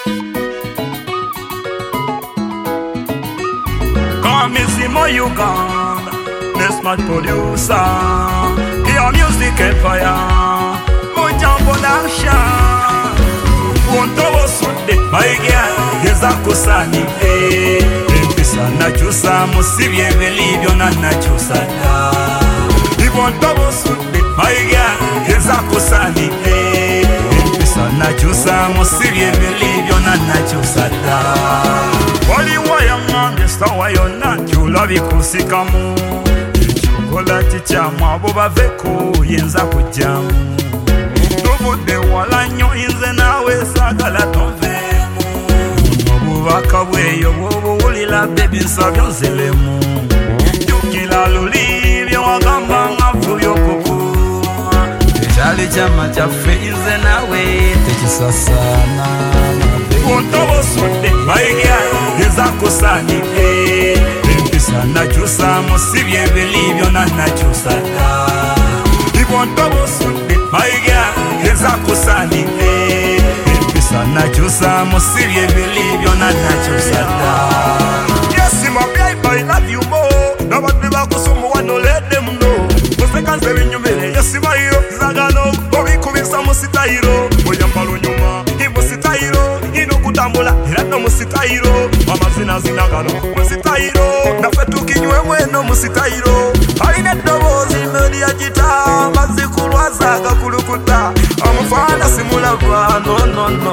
Kamizimo Uganda, the smart producer, your music empire, Moja production. Wonto Sunday, my girl, Yezakusani, Empisa Nachusa, Musivye Belivio Nachusa. Wonto Sunday, my girl, Yezakusani, Empisa Nachusa, Musivye Belivio Nachusa. Wali waya mange stawa yona Chula vikusikamu Chokolati chamu abo baveko yenza kujamu Tobude wala nyo inze nawe sagala tonvemu Nobuvaka bweyo wobo ulila bebi nsabyo nzelemu Yukila lulibyo wagamba ngafu yokuku Echali chama chafe inze nawe techisasana Wontobo Sunday, my girl, Yezakusani, Empisa Nachusa, Musivye Belivio Nachusa. Wontobo Sunday, my girl, Yezakusani, Empisa Nachusa, Musivye Belivio Nachusa. Yes, my baby, I love you more. Nobody bakusumu wano let them know. Musekanze binyumele, yes, my yo, Zagano, Obi kubisa musitairo, Oyambalo nyuma, Imusitairo. Kutambula irato musitairo amazina zinagano musitairo nafetu kinywe mweno musitairo aline dobozi media gita mazikulwaza gakulukuta amufana simulava no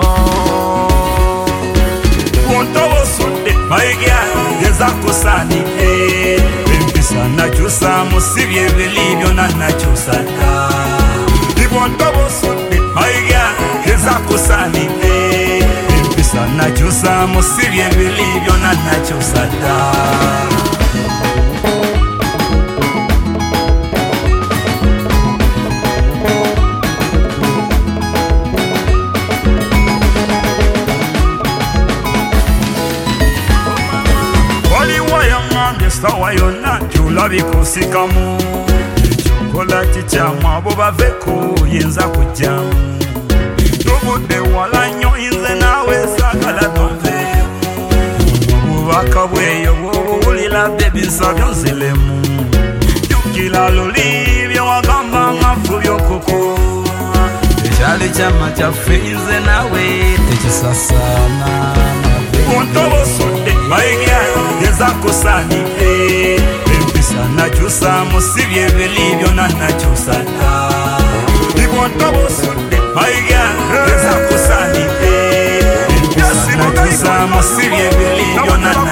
Wonto Sunday my girl Yezakusani Empisa Nachusa Musivye Belivio Nachusa Wonto Sunday my girl Yezakusani Nachusa, Musivye Belivio Nachusa. Wali waya mange stawa yona Chula vikusikamu Chokolati chamu abo baveko yenza kujamu Tobude wala nyo inze nawe sagala tonvemu Nobuvaka bweyo ulila bebi nsabyo nzelemu Yukila lulibyo wagamba ngafu yokuku Echali chama chafe inze nawe techisasana Wontobo Sunday, my girl, Yezakusani Empisa Nachusa, Musivye Belivio Nachusa Wontobo Sunday, my girl, Yezakusani Empisa Nachusa, Musivye Belivio Nachusa